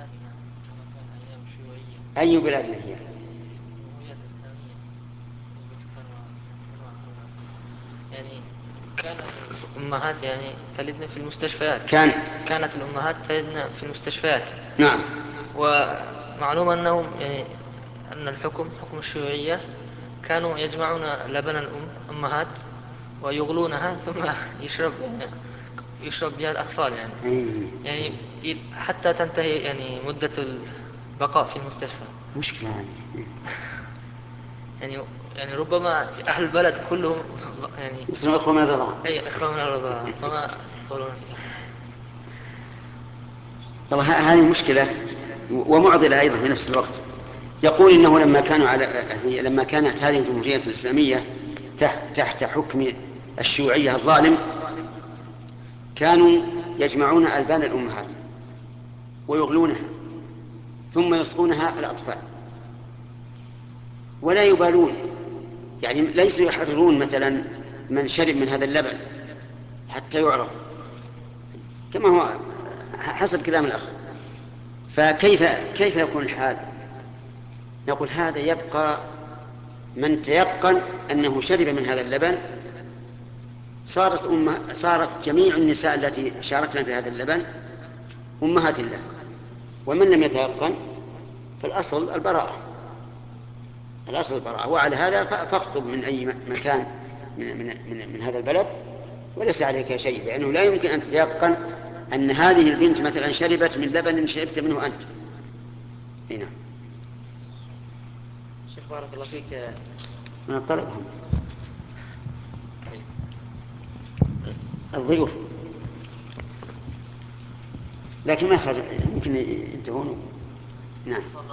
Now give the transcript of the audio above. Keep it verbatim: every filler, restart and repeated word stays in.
بلادنا كما كان أيام الشيوعية. أي بلاد هي؟ الجمهورية الإسلامية، أوزبكستان وأخواتها. يعني كان الأمهات يعني تلدن في المستشفيات. كان كانت الأمهات تلدن في المستشفيات. نعم. ومعلوم أنهم يعني أن الحكم حكم الشيوعية كانوا يجمعون لبن الأم أمهات ويغلونها ثم يشرب يعني يشرب بها الأطفال يعني. أي. يعني حتى تنتهي يعني مدة البقاء في المستشفى. مشكلة هذه. يعني يعني ربما في أهل البلد كلهم يعني يصيرون أخوة من الرضاعة. أي إخوة من الرضاعة فما يقولون فيها. والله ه- هذه مشكلة ومعضلة أيضا في نفس الوقت. يقول إنه لما كانوا على لما كانت هذه الجمهورية الإسلامية تحت تحت حكم الشيوعية الظالم، كانوا يجمعون ألبان الأمهات ويغلونها ثم يسقونها الأطفال ولا يبالون. يعني ليسوا يحررون مثلا من شرب من هذا اللبن حتى يعرف، كما هو حسب كلام الأخ. فكيف كيف يكون الحال؟ نقول هذا يبقى من تيقن أنه شرب من هذا اللبن. صارت أمه صارت جميع النساء التي شاركن في هذا اللبن أمهات له. ومن لم يتيقن فالأصل البراءة. الأصل البراءة. وعلى هذا فاخطب من أي مكان من, من, من, من هذا البلد وليس عليك شيء، لأنه لا يمكن أن تتيقن أن هذه البنت مثلا شربت من لبن شربت منه أنت. هنا شيخ بارك الله فيك. من طلبهم الضيوف، لكن ما يخرج يمكن ينتهون. نعم.